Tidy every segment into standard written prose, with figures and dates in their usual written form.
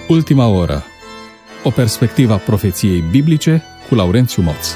Ultima oră. O perspectivă a profeției biblice cu Laurențiu Moț.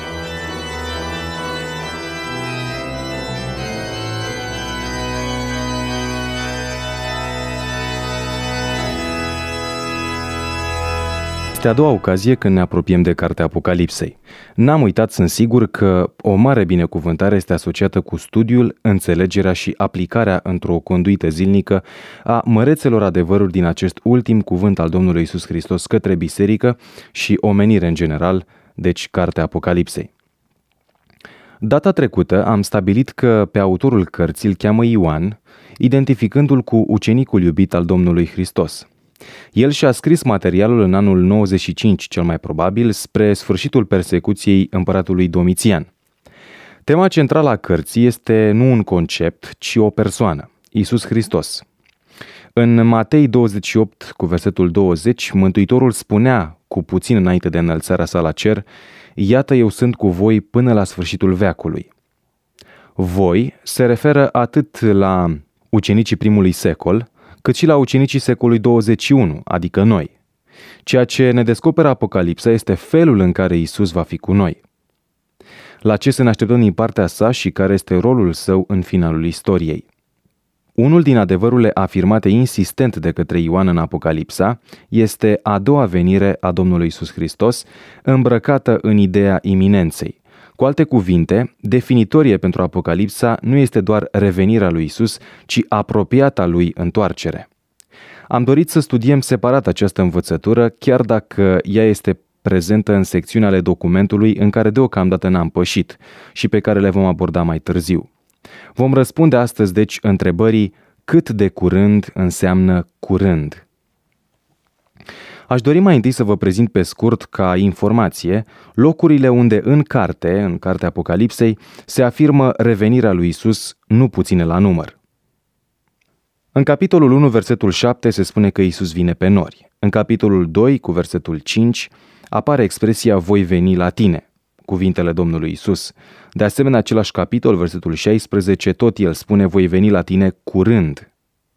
Este a doua ocazie când ne apropiem de cartea Apocalipsei. N-am uitat, sunt sigur, că o mare binecuvântare este asociată cu studiul, înțelegerea și aplicarea într-o conduită zilnică a mărețelor adevăruri din acest ultim cuvânt al Domnului Iisus Hristos către biserică și omenire în general, deci cartea Apocalipsei. Data trecută am stabilit că pe autorul cărții îl cheamă Ioan, identificându-l cu ucenicul iubit al Domnului Hristos. El și-a scris materialul în anul 95, cel mai probabil, spre sfârșitul persecuției împăratului Domitian. Tema centrală a cărții este nu un concept, ci o persoană, Iisus Hristos. În Matei 28, cu versetul 20, Mântuitorul spunea, cu puțin înainte de înălțarea sa la cer, „Iată, eu sunt cu voi până la sfârșitul veacului." Voi se referă atât la ucenicii primului secol, cât și la ucenicii secolului 21, adică noi. Ceea ce ne descoperă Apocalipsa este felul în care Iisus va fi cu noi. La ce să ne așteptăm din partea sa și care este rolul său în finalul istoriei. Unul din adevărurile afirmate insistent de către Ioan în Apocalipsa este a doua venire a Domnului Iisus Hristos, îmbrăcată în ideea iminenței. Cu alte cuvinte, definitorie pentru Apocalipsa nu este doar revenirea lui Iisus, ci apropiata lui întoarcere. Am dorit să studiem separat această învățătură, chiar dacă ea este prezentă în secțiunea ale documentului în care deocamdată n-am pășit și pe care le vom aborda mai târziu. Vom răspunde astăzi, deci, întrebării cât de curând înseamnă curând. Aș dori mai întâi să vă prezint pe scurt, ca informație, locurile unde în cartea Apocalipsei, se afirmă revenirea lui Iisus, nu puține la număr. În capitolul 1, versetul 7, se spune că Iisus vine pe nori. În capitolul 2, cu versetul 5, apare expresia "voi veni la tine", cuvintele Domnului Iisus. De asemenea, același capitol, versetul 16, tot el spune "voi veni la tine curând".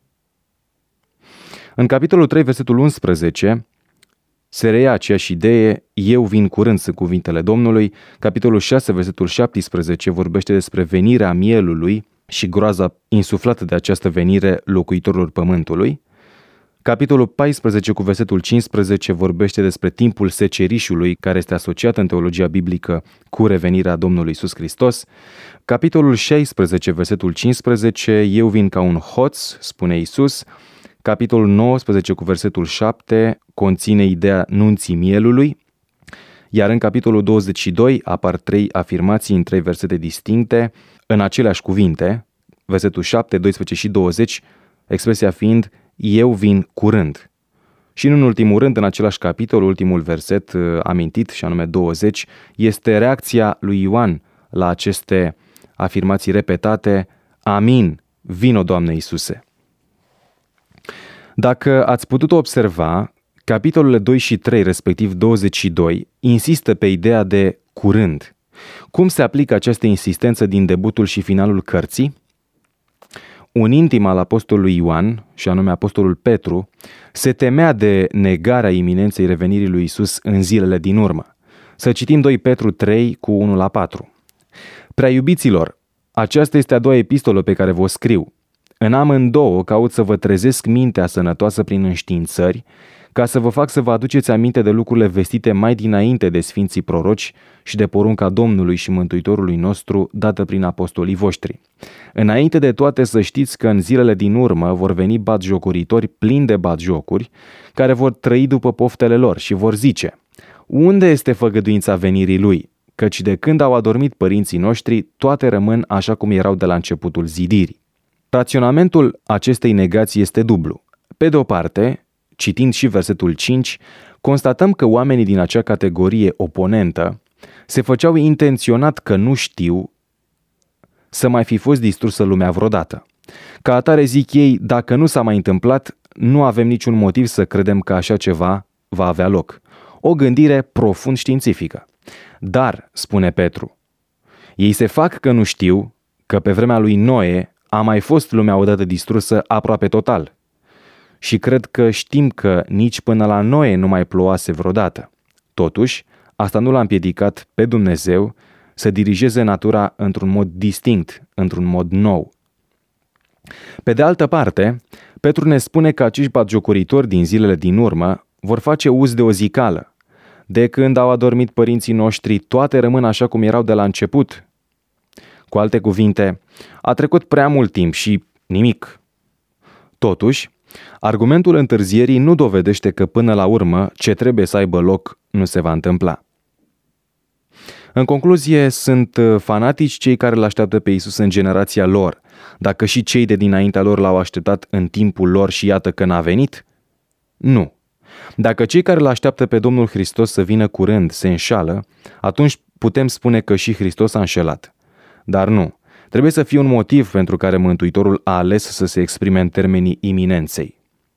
În capitolul 3, versetul 11, se reia aceeași idee, "eu vin curând", sunt cuvintele Domnului. Capitolul 6, versetul 17, vorbește despre venirea mielului și groaza insuflată de această venire locuitorilor pământului. Capitolul 14, cu versetul 15, vorbește despre timpul secerișului, care este asociat în teologia biblică cu revenirea Domnului Iisus Hristos. Capitolul 16, versetul 15, "eu vin ca un hoț", spune Iisus. Capitolul 19, cu versetul 7, conține ideea nunții mielului, iar în capitolul 22 apar 3 afirmații în 3 versete distincte, în aceleași cuvinte, versetul 7, 12 și 20, expresia fiind "eu vin curând". Și în ultimul rând, în același capitol, ultimul verset amintit, și anume 20, este reacția lui Ioan la aceste afirmații repetate: "Amin, vino, Doamne Iisuse". Dacă ați putut observa, capitolele 2 și 3, respectiv 22, insistă pe ideea de curând. Cum se aplică această insistență din debutul și finalul cărții? Un intim al apostolului Ioan, și anume apostolul Petru, se temea de negarea iminenței revenirii lui Iisus în zilele din urmă. Să citim 2 Petru 3, cu 1-4. "Prea iubiților, aceasta este a doua epistolă pe care vă scriu. În amândouă caut să vă trezesc mintea sănătoasă prin înștiințări, ca să vă fac să vă aduceți aminte de lucrurile vestite mai dinainte de sfinții proroci și de porunca Domnului și Mântuitorului nostru dată prin apostolii voștri. Înainte de toate să știți că în zilele din urmă vor veni batjocoritori plini de batjocuri, care vor trăi după poftele lor și vor zice: unde este făgăduința venirii lui? Căci de când au adormit părinții noștri, toate rămân așa cum erau de la începutul zidirii." Raționamentul acestei negații este dublu. Pe de o parte, citind și versetul 5, constatăm că oamenii din acea categorie oponentă se făceau intenționat că nu știu să mai fi fost distrusă lumea vreodată. Ca atare, zic ei, dacă nu s-a mai întâmplat, nu avem niciun motiv să credem că așa ceva va avea loc. O gândire profund științifică. Dar, spune Petru, ei se fac că nu știu că pe vremea lui Noe a mai fost lumea odată distrusă aproape total. și cred că știm că nici până la Noe nu mai plouase vreodată. Totuși, asta nu l-a împiedicat pe Dumnezeu să dirigeze natura într-un mod distinct, într-un mod nou. Pe de altă parte, Petru ne spune că acești batjocoritori din zilele din urmă vor face uz de o zicală. De când au adormit părinții noștri, toate rămân așa cum erau de la început. Cu alte cuvinte, a trecut prea mult timp și nimic. Totuși, argumentul întârzierii nu dovedește că până la urmă ce trebuie să aibă loc nu se va întâmpla. În concluzie, sunt fanatici cei care îl așteaptă pe Iisus în generația lor, dacă și cei de dinaintea lor l-au așteptat în timpul lor și iată că n-a venit? Nu. Dacă cei care îl așteaptă pe Domnul Hristos să vină curând se înșală, atunci putem spune că și Hristos a înșelat. Dar nu. Trebuie să fie un motiv pentru care Mântuitorul a ales să se exprime în termenii iminenței.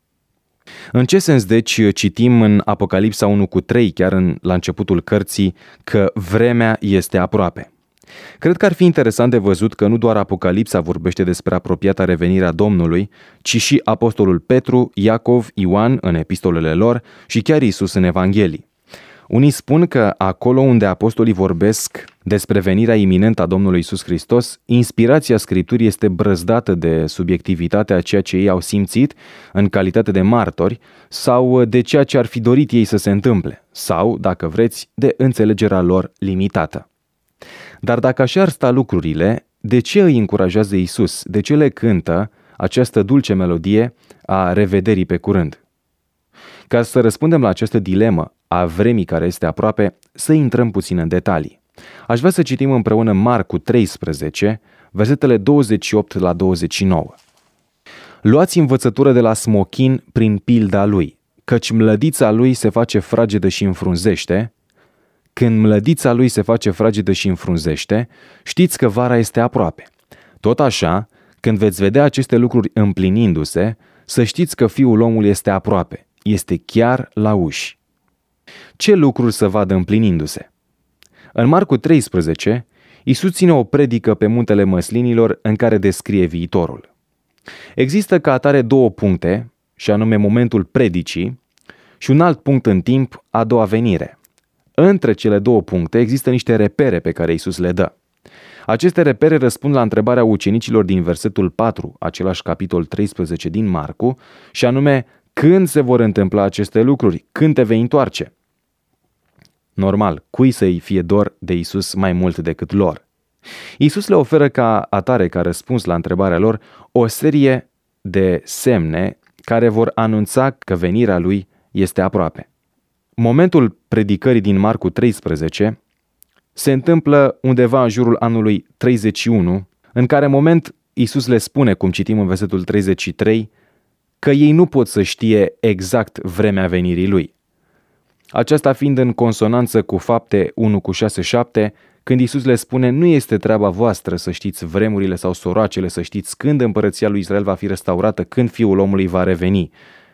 În ce sens, deci, citim în Apocalipsa 1:3, chiar la începutul cărții, că vremea este aproape? Cred că ar fi interesant de văzut că nu doar Apocalipsa vorbește despre apropiata revenire a Domnului, ci și apostolul Petru, Iacov, Ioan în epistolele lor și chiar Iisus în Evanghelii. Unii spun că acolo unde apostolii vorbesc despre venirea iminentă a Domnului Iisus Hristos, inspirația Scripturii este brăzdată de subiectivitatea ceea ce ei au simțit în calitate de martori sau de ceea ce ar fi dorit ei să se întâmple, sau, dacă vreți, de înțelegerea lor limitată. Dar dacă așa ar sta lucrurile, de ce îi încurajează Iisus? De ce le cântă această dulce melodie a revederii pe curând? Ca să răspundem la această dilemă a vremii care este aproape, să intrăm puțin în detalii. Aș vrea să citim împreună Marcu 13, versetele 28 la 29. Luați învățătură de la smochin prin pilda lui, căci mlădița lui se face fragedă și înfrunzește. Când mlădița lui se face fragedă și înfrunzește, știți că vara este aproape. Tot așa, când veți vedea aceste lucruri împlinindu-se, să știți că Fiul omului este aproape, este chiar la uși. Ce lucruri să vadă împlinindu-se? În Marcu 13, Iisus ține o predică pe muntele Măslinilor în care descrie viitorul. Există ca atare două puncte, și anume momentul predicii și un alt punct în timp, a doua venire. Între cele două puncte există niște repere pe care Iisus le dă. Aceste repere răspund la întrebarea ucenicilor din versetul 4, același capitol 13 din Marcu, și anume, când se vor întâmpla aceste lucruri? Când te vei întoarce? Normal, cui să-i fie dor de Iisus mai mult decât lor? Iisus le oferă ca atare, ca răspuns la întrebarea lor, o serie de semne care vor anunța că venirea lui este aproape. Momentul predicării din Marcu 13 se întâmplă undeva în jurul anului 31, în care moment Iisus le spune, cum citim în versetul 33, că ei nu pot să știe exact vremea venirii lui. Aceasta fiind în consonanță cu Fapte 1:6-7, când Iisus le spune, nu este treaba voastră să știți vremurile sau soroacele, să știți când împărăția lui Israel va fi restaurată, când Fiul omului va reveni.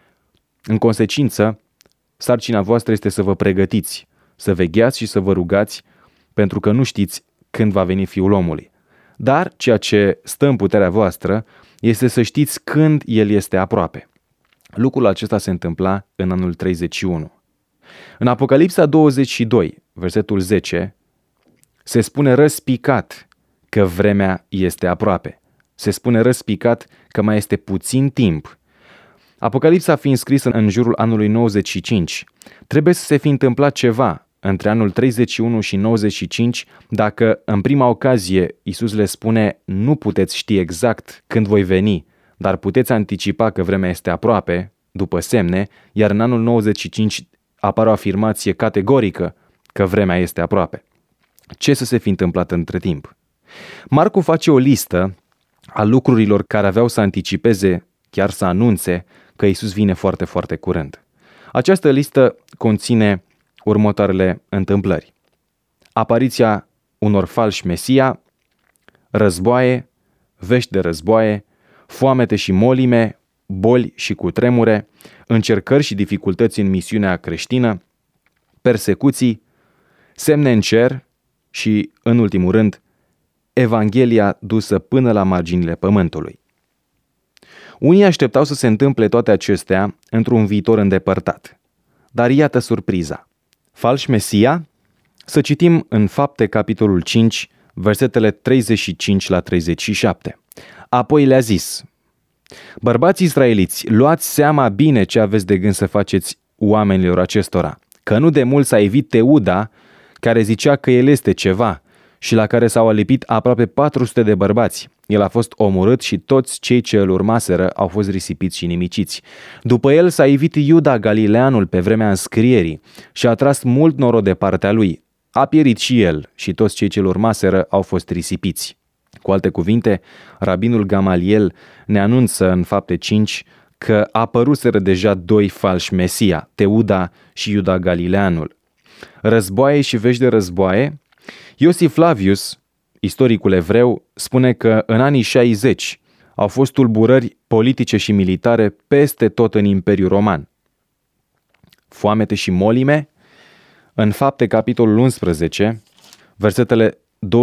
În consecință, sarcina voastră este să vă pregătiți, să vegheați și să vă rugați, pentru că nu știți când va veni Fiul omului. Dar ceea ce stă în puterea voastră este să știți când El este aproape. Lucrul acesta se întâmpla în anul 31. În Apocalipsa 22, versetul 10, se spune răspicat că vremea este aproape. Se spune răspicat că mai este puțin timp. Apocalipsa fiind scrisă în jurul anului 95, trebuie să se fi întâmplat ceva între anul 31 și 95, dacă în prima ocazie Iisus le spune nu puteți ști exact când voi veni, dar puteți anticipa că vremea este aproape, după semne, iar în anul 95 apare o afirmație categorică că vremea este aproape. Ce să se fi întâmplat între timp? Marcu face o listă a lucrurilor care aveau să anticipeze, chiar să anunțe că Iisus vine foarte, foarte curând. Această listă conține următoarele întâmplări: apariția unor falși mesia, războaie, vești de războaie, foamete și molime, boli și cutremure, încercări și dificultăți în misiunea creștină, persecuții, semne în cer și, în ultimul rând, Evanghelia dusă până la marginile pământului. Unii așteptau să se întâmple toate acestea într-un viitor îndepărtat. Dar iată surpriza. Falși Mesia? Să citim în Fapte, capitolul 5, versetele 35 la 37. Apoi le-a zis: bărbați israeliți, luați seama bine ce aveți de gând să faceți oamenilor acestora, că nu de mult s-a evit Teuda, care zicea că el este ceva, și la care s-au alipit aproape 400 de bărbați. El a fost omorât și toți cei ce îl urmaseră au fost risipiți și nimiciți. După el s-a evit Iuda Galileanul pe vremea înscrierii și a tras mult norod de partea lui. A pierit și el și toți cei ce îl urmaseră au fost risipiți. Cu alte cuvinte, rabinul Gamaliel ne anunță în Fapte 5 că apăruseră deja doi falși Mesia, Teuda și Iuda Galileanul. Războaie și vești de războaie. Iosif Flavius, istoricul evreu, spune că în anii 60 au fost tulburări politice și militare peste tot în Imperiul Roman. Foamete și molime. În Fapte, capitolul 11, versetele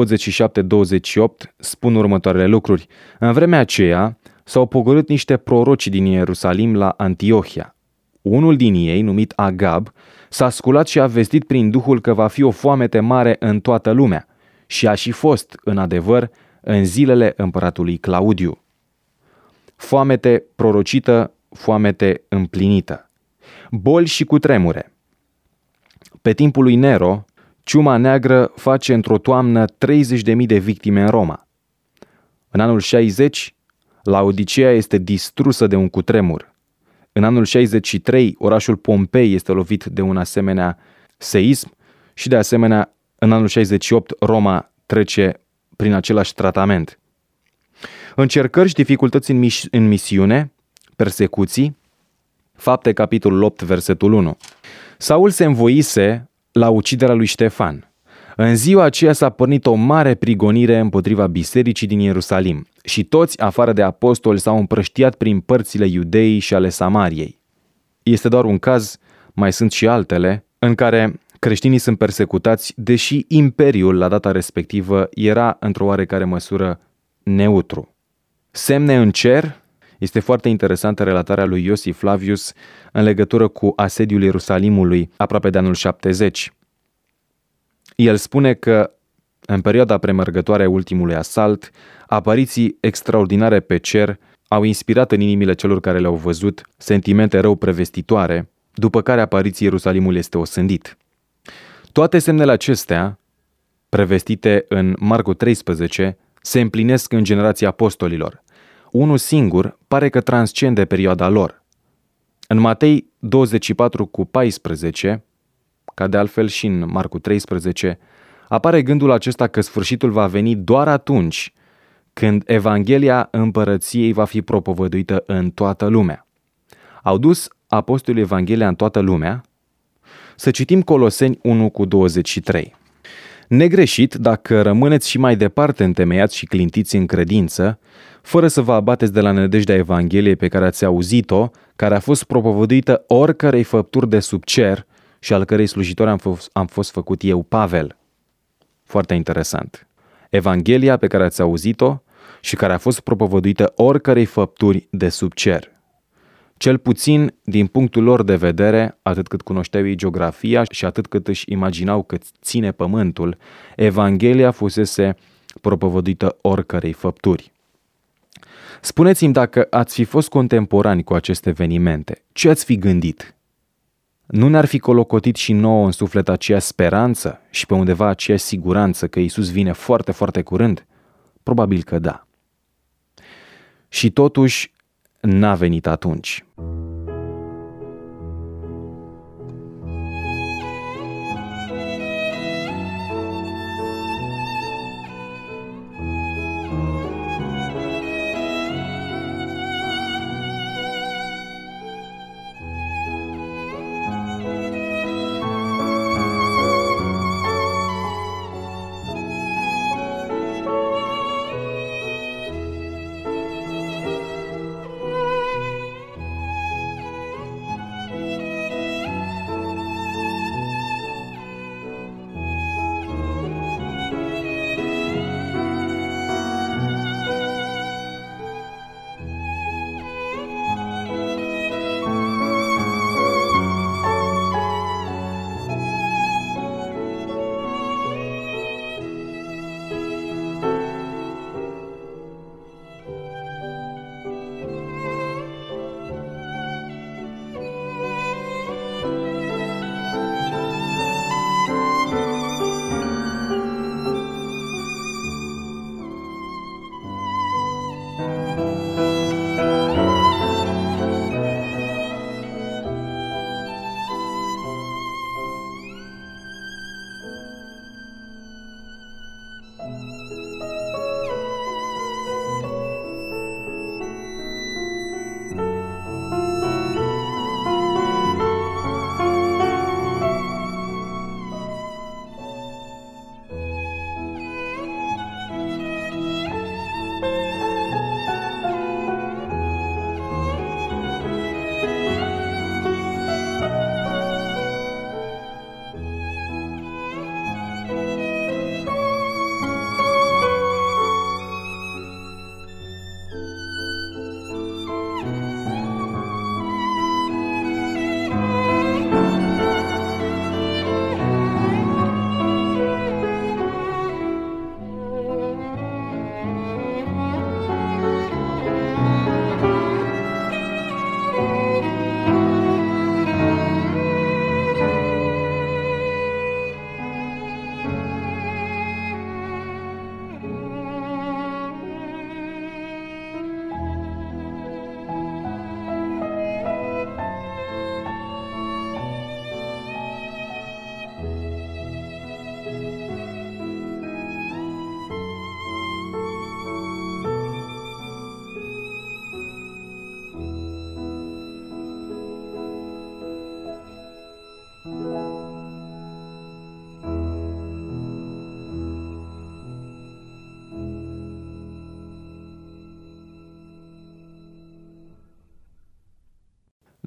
27-28 spun următoarele lucruri. În vremea aceea s-au pogorât niște proroci din Ierusalim la Antiohia. Unul din ei, numit Agab, s-a sculat și a vestit prin Duhul că va fi o foamete mare în toată lumea și a și fost, în adevăr, în zilele împăratului Claudiu. Foamete prorocită, foamete împlinită. Boli și cutremure. Pe timpul lui Nero, ciuma neagră face într-o toamnă 30.000 de victime în Roma. În anul 60, Laodicea este distrusă de un cutremur. În anul 63, orașul Pompei este lovit de un asemenea seism și de asemenea, în anul 68, Roma trece prin același tratament. Încercări și dificultăți în misiune, persecuții. Fapte, capitolul 8, versetul 1. Saul se învoise la uciderea lui Ștefan. În ziua aceea s-a pornit o mare prigonire împotriva bisericii din Ierusalim și toți, afară de apostoli, s-au împrăștiat prin părțile Iudeii și ale Samariei. Este doar un caz, mai sunt și altele, în care creștinii sunt persecutați, deși imperiul la data respectivă era într-o oarecare măsură neutru. Semne în cer. Este foarte interesantă relatarea lui Iosif Flavius în legătură cu asediul Ierusalimului aproape de anul 70. El spune că în perioada premergătoare a ultimului asalt, apariții extraordinare pe cer au inspirat în inimile celor care le-au văzut sentimente rău prevestitoare, după care apariții Ierusalimul este osândit. Toate semnele acestea, prevestite în Marcu 13, se împlinesc în generația apostolilor. Unul singur pare că transcende perioada lor. În Matei 24:14, ca de altfel și în Marcu 13, apare gândul acesta că sfârșitul va veni doar atunci când Evanghelia Împărăției va fi propovăduită în toată lumea. Au dus apostolii Evanghelia în toată lumea? Să citim Coloseni 1:23. Negreșit, dacă rămâneți și mai departe întemeiați și clintiți în credință, fără să vă abateți de la nădejdea Evangheliei pe care ați auzit-o, care a fost propovăduită oricărei făpturi de sub cer și al cărei slujitor am fost făcut eu, Pavel. Foarte interesant. Evanghelia pe care ați auzit-o și care a fost propovăduită oricărei făpturi de sub cer. Cel puțin, din punctul lor de vedere, atât cât cunoșteau ei geografia și atât cât își imaginau că ține pământul, Evanghelia fusese propovăduită oricărei făpturi. Spuneți-mi, dacă ați fi fost contemporani cu aceste evenimente, ce ați fi gândit? Nu ne-ar fi colocotit și nouă în suflet aceea speranță și pe undeva aceea siguranță că Iisus vine foarte, foarte curând? Probabil că da. Și totuși, n-a venit atunci.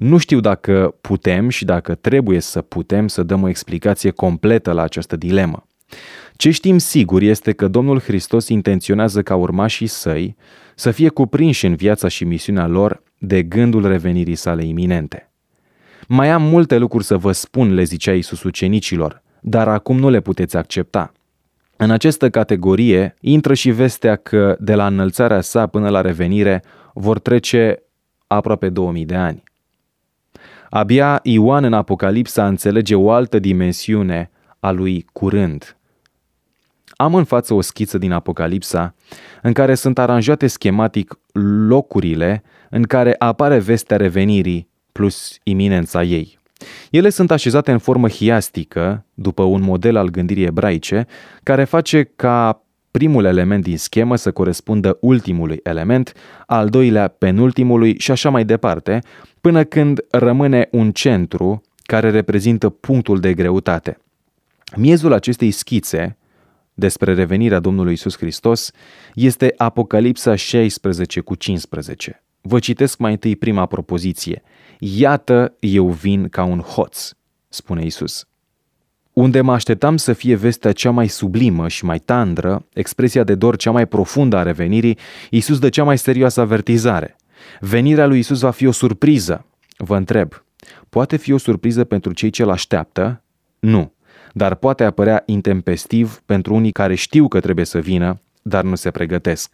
Nu știu dacă putem și dacă trebuie să putem să dăm o explicație completă la această dilemă. Ce știm sigur este că Domnul Hristos intenționează ca urmașii săi să fie cuprinși în viața și misiunea lor de gândul revenirii sale iminente. Mai am multe lucruri să vă spun, le zicea Iisus ucenicilor, dar acum nu le puteți accepta. În această categorie intră și vestea că de la înălțarea sa până la revenire vor trece aproape 2000 de ani. Abia Ioan în Apocalipsa înțelege o altă dimensiune a lui curând. Am în față o schiță din Apocalipsa în care sunt aranjate schematic locurile în care apare vestea revenirii plus iminența ei. Ele sunt așezate în formă hiastică, după un model al gândirii ebraice, care face ca primul element din schemă să corespundă ultimului element, al doilea penultimului și așa mai departe, până când rămâne un centru care reprezintă punctul de greutate. Miezul acestei schițe despre revenirea Domnului Iisus Hristos este Apocalipsa 16:15. Vă citesc mai întâi prima propoziție. Iată, eu vin ca un hoț, spune Iisus. Unde mă așteptam să fie vestea cea mai sublimă și mai tandră, expresia de dor cea mai profundă a revenirii, Iisus dă cea mai serioasă avertizare. Venirea lui Iisus va fi o surpriză. Vă întreb, poate fi o surpriză pentru cei ce-l așteaptă? Nu, dar poate apărea intempestiv pentru unii care știu că trebuie să vină, dar nu se pregătesc.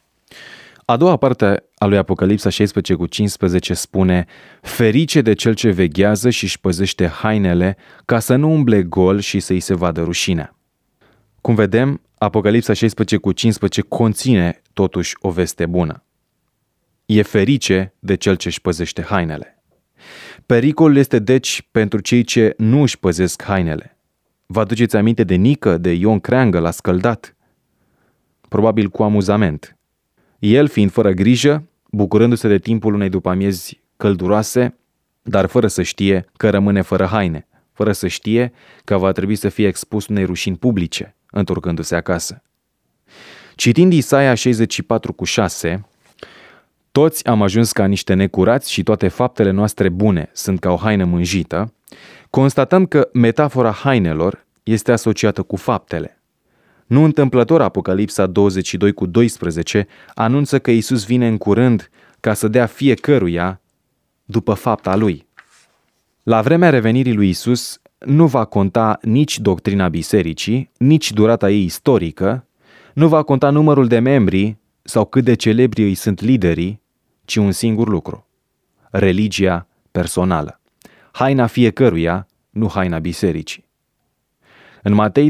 A doua parte a lui Apocalipsa 16:15 spune: ferice de cel ce veghează și își păzește hainele ca să nu umble gol și să-i se vadă rușinea. Cum vedem, Apocalipsa 16:15 conține totuși o veste bună. E ferice de cel ce își păzește hainele. Pericolul este deci pentru cei ce nu își păzesc hainele. Vă aduceți aminte de Nică, de Ion Creangă la scăldat? Probabil cu amuzament. El, fiind fără grijă, bucurându-se de timpul unei după-amiezi călduroase, dar fără să știe că rămâne fără haine, fără să știe că va trebui să fie expus unei rușini publice, întorcându-se acasă. Citind Isaia 64:6, toți am ajuns ca niște necurați și toate faptele noastre bune sunt ca o haină mânjită, constatăm că metafora hainelor este asociată cu faptele. Nu întâmplător, Apocalipsa 22:12 anunță că Iisus vine în curând ca să dea fiecăruia după fapta lui. La vremea revenirii lui Iisus nu va conta nici doctrina bisericii, nici durata ei istorică, nu va conta numărul de membri sau cât de celebri îi sunt liderii, ci un singur lucru: religia personală. Haina fiecăruia, nu haina bisericii. În Matei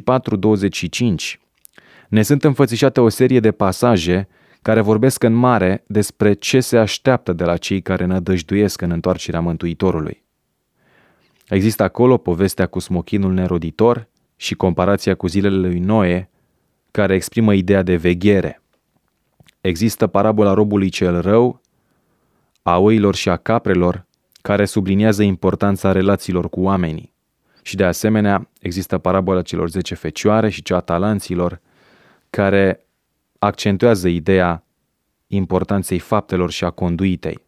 24:25 ne sunt înfățișate o serie de pasaje care vorbesc în mare despre ce se așteaptă de la cei care nădăjduiesc în întoarcerea Mântuitorului. Există acolo povestea cu smochinul neroditor și comparația cu zilele lui Noe, care exprimă ideea de veghere. Există parabola robului cel rău, a oilor și a caprelor, care subliniază importanța relațiilor cu oamenii. Și de asemenea, există parabola celor 10 fecioare și cea a talanților, care accentuează ideea importanței faptelor și a conduitei.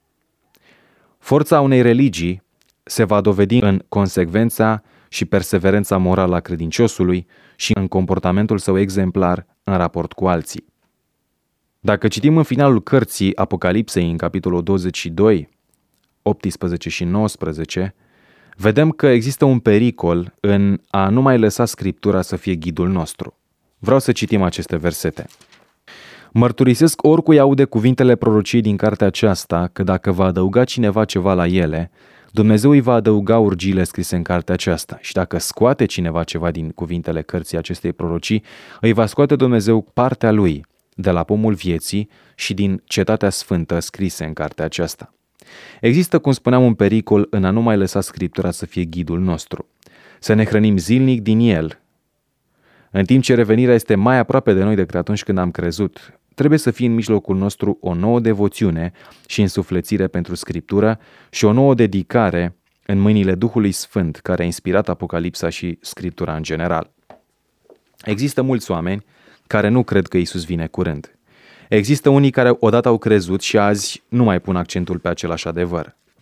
Forța unei religii se va dovedi în consecvența și perseverența morală a credinciosului și în comportamentul său exemplar în raport cu alții. Dacă citim în finalul cărții Apocalipsei, în capitolul 22, 18 și 19, vedem că există un pericol în a nu mai lăsa Scriptura să fie ghidul nostru. Vreau să citim aceste versete. Mărturisesc oricui aude cuvintele prorociei din cartea aceasta că dacă va adăuga cineva ceva la ele, Dumnezeu îi va adăuga urgiile scrise în cartea aceasta. Și dacă scoate cineva ceva din cuvintele cărții acestei prorocii, îi va scoate Dumnezeu partea lui de la pomul vieții și din cetatea sfântă scrise în cartea aceasta. Există, cum spuneam, un pericol în a nu mai lăsa Scriptura să fie ghidul nostru. Să ne hrănim zilnic din el. În timp ce revenirea este mai aproape de noi decât atunci când am crezut, trebuie să fie în mijlocul nostru o nouă devoțiune și însuflețire pentru Scriptură și o nouă dedicare în mâinile Duhului Sfânt, care a inspirat Apocalipsa și Scriptura în general. Există mulți oameni care nu cred că Iisus vine curând. Există unii care odată au crezut și azi nu mai pun accentul pe același adevăr.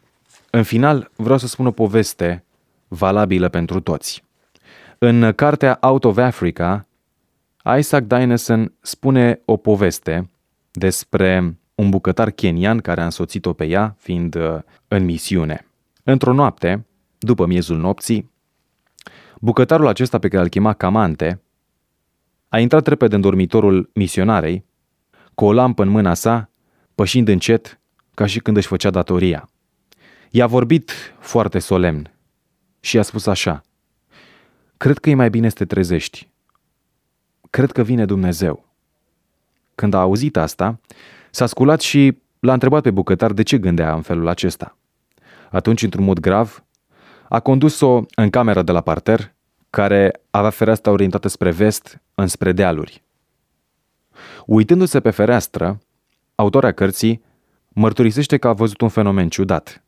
În final, vreau să spun o poveste valabilă pentru toți. În cartea Out of Africa, Isaac Dinesen spune o poveste despre un bucătar kenian care a însoțit-o pe ea, fiind în misiune. Într-o noapte, după miezul nopții, bucătarul acesta, pe care îl chema Kamante, a intrat repede în dormitorul misionarei, cu o lampă în mâna sa, pășind încet, ca și când își făcea datoria. I-a vorbit foarte solemn și i-a spus așa: cred că e mai bine să te trezești. Cred că vine Dumnezeu. Când a auzit asta, s-a sculat și l-a întrebat pe bucătar de ce gândea în felul acesta. Atunci, într-un mod grav, a condus-o în camera de la parter, care avea fereastra orientată spre vest, înspre dealuri. Uitându-se pe fereastră, autoarea cărții mărturisește că a văzut un fenomen ciudat.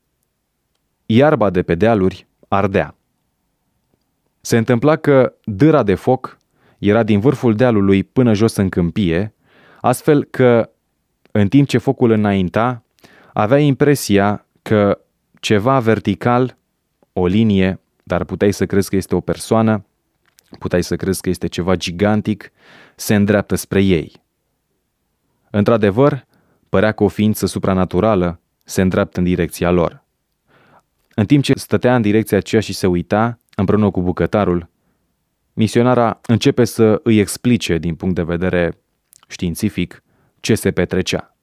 Iarba de pe dealuri ardea. Se întâmpla că dâra de foc era din vârful dealului până jos în câmpie, astfel că, în timp ce focul înainta, avea impresia că ceva vertical, o linie, dar puteai să crezi că este o persoană, puteai să crezi că este ceva gigantic, se îndreaptă spre ei. Într-adevăr, părea că o ființă supranaturală se îndreaptă în direcția lor. În timp ce stătea în direcția aceea și se uita, împreună cu bucătarul, misionara începe să îi explice din punct de vedere științific ce se petrecea.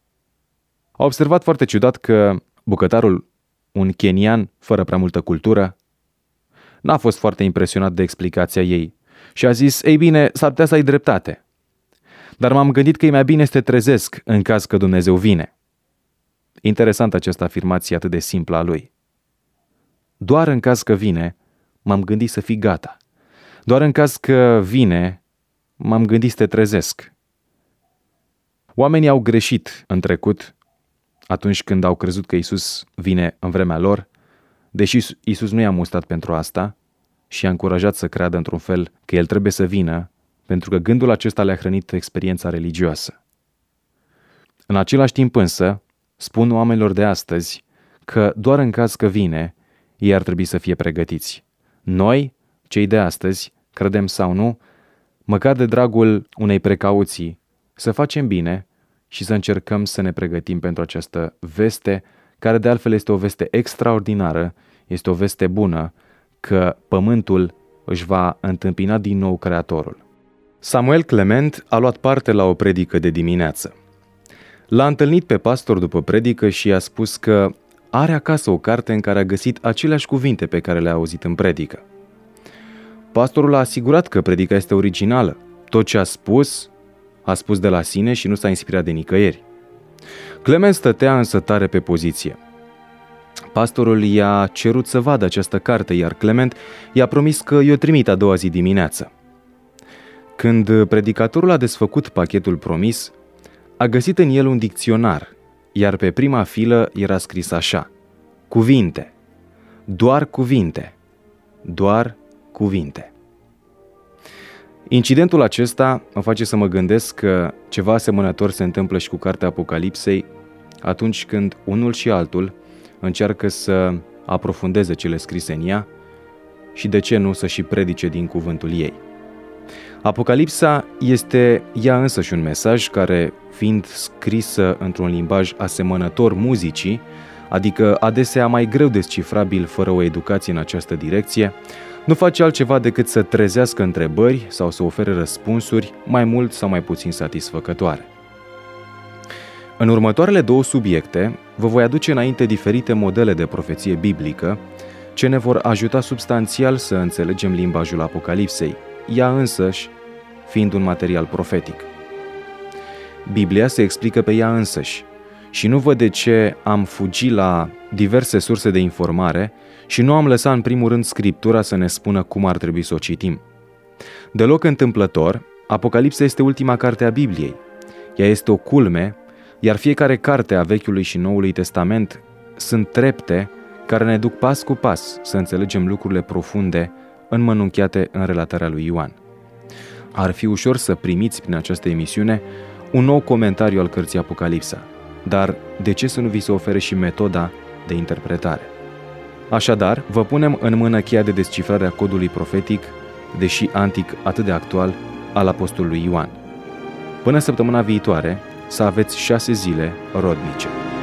A observat foarte ciudat că bucătarul, un kenian fără prea multă cultură, n-a fost foarte impresionat de explicația ei și a zis: ei bine, s-ar putea să ai dreptate, dar m-am gândit că e mai bine să te trezesc în caz că Dumnezeu vine. Interesant această afirmație atât de simplă a lui. Doar în caz că vine, m-am gândit să fii gata. Doar în caz că vine, m-am gândit să te trezesc. Oamenii au greșit în trecut atunci când au crezut că Iisus vine în vremea lor, deși Iisus nu i-a mustrat pentru asta și i-a încurajat să creadă într-un fel că El trebuie să vină, pentru că gândul acesta le-a hrănit experiența religioasă. În același timp însă, spun oamenilor de astăzi că doar în caz că vine, ei ar trebui să fie pregătiți. Noi, cei de astăzi, credem sau nu, măcar de dragul unei precauții, să facem bine și să încercăm să ne pregătim pentru această veste, care de altfel este o veste extraordinară, este o veste bună, că pământul își va întâmpina din nou Creatorul. Samuel Clement a luat parte la o predică de dimineață. L-a întâlnit pe pastor după predică și i-a spus că are acasă o carte în care a găsit aceleași cuvinte pe care le-a auzit în predică. Pastorul a asigurat că predica este originală. Tot ce a spus de la sine și nu s-a inspirat de nicăieri. Clement stătea însă tare pe poziție. Pastorul i-a cerut să vadă această carte, iar Clement i-a promis că i-o trimite a doua zi dimineață. Când predicatorul a desfăcut pachetul promis, a găsit în el un dicționar, iar pe prima filă era scris așa: cuvinte, doar cuvinte, doar cuvinte. Incidentul acesta mă face să mă gândesc că ceva asemănător se întâmplă și cu cartea Apocalipsei atunci când unul și altul încearcă să aprofundeze cele scrise în ea și, de ce nu, să și predice din cuvântul ei. Apocalipsa este ea însăși un mesaj care, fiind scrisă într-un limbaj asemănător muzicii, adică adesea mai greu descifrabil fără o educație în această direcție, nu face altceva decât să trezească întrebări sau să ofere răspunsuri mai mult sau mai puțin satisfăcătoare. În următoarele două subiecte vă voi aduce înainte diferite modele de profeție biblică ce ne vor ajuta substanțial să înțelegem limbajul Apocalipsei, ea însăși fiind un material profetic. Biblia se explică pe ea însăși și nu văd de ce am fugit la diverse surse de informare și nu am lăsat în primul rând Scriptura să ne spună cum ar trebui să o citim. Deloc întâmplător, Apocalipsa este ultima carte a Bibliei. Ea este o culme, iar fiecare carte a Vechiului și Noului Testament sunt trepte care ne duc pas cu pas să înțelegem lucrurile profunde înmănunchiate în relatarea lui Ioan. Ar fi ușor să primiți prin această emisiune un nou comentariu al cărții Apocalipsa, dar de ce să nu vi se ofere și metoda de interpretare. Așadar, vă punem în mână cheia de descifrare a codului profetic, deși antic atât de actual, al apostolului Ioan. Până săptămâna viitoare, să aveți 6 zile rodnice.